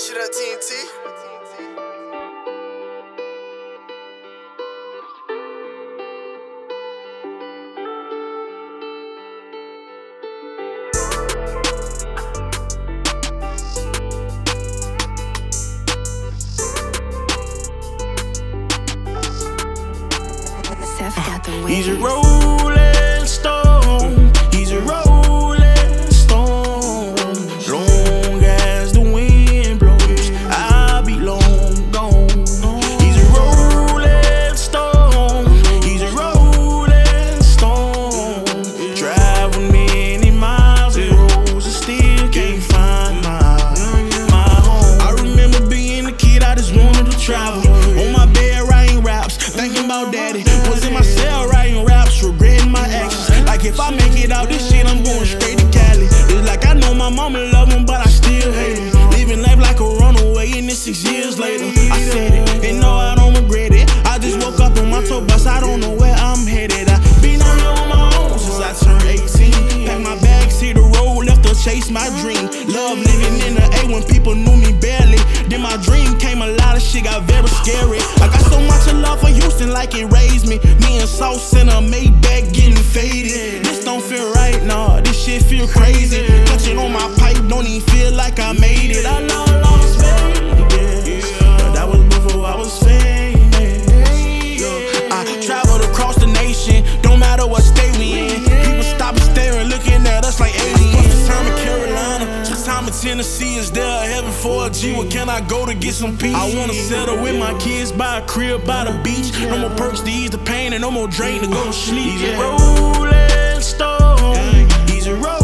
Shit up, TNT. He's a rolling stone. He's a rolling stone. Long as the wind blows, I'll be long gone. He's a rolling stone. He's a rolling stone. Travel many miles and roads and still can't find my home. I remember being a kid, I just wanted to travel. On my bed writing raps, thinking about daddy. Was in my cell writing raps, regretting my actions. Like if I make it out this shit, I'm going straight to Cali. It's like I know my mama love him, but I still hate him. Living life like a runaway, and it's 6 years later. I said it, and no, I don't regret it. I just woke up on my tour bus, I don't know where I'm headed. I've been on here on my own since I turned 18. Packed my bags, hit the road, left to chase my dream. Love living in the A when people knew me barely. Then my dream came, a lot of shit got very scary. I got so much of love for Houston, like it raised me. Me and Sauce in a Maybach getting faded. This don't feel right, nah, this shit feel crazy. Touching on my pipe, don't even feel like I made it. I know I lost Vegas, but that was before I was famous. I traveled across the nation, don't matter what state we in. People stop and staring, looking at us like aliens. What's the time in Carolina? Sometime in Tennessee, is there a heaven for a G? Where can I go to get some peace? I wanna settle with my kids, buy a crib by the beach. No more perks to ease the pain and no more drain to go to sleep. He's a rolling stone. He's a rolling